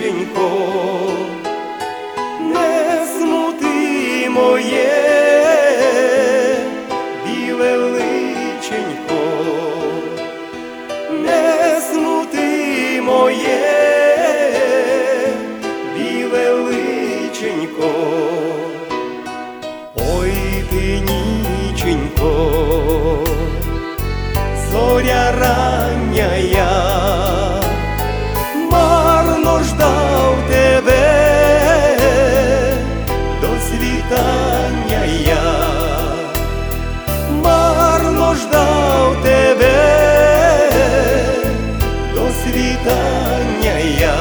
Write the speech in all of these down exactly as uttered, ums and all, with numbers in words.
личенько, не смути моє біле личенько, не смути моє біле личенько. Ой ти, ніченько, зоря рання, марно ждав тебе до світання я, марно ждав тебе до світання я.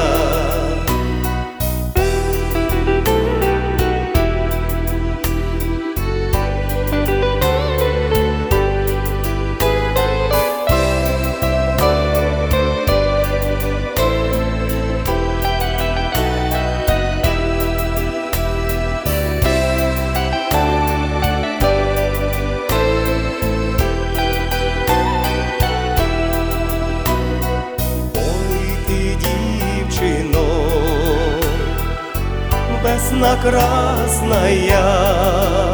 Весна красная,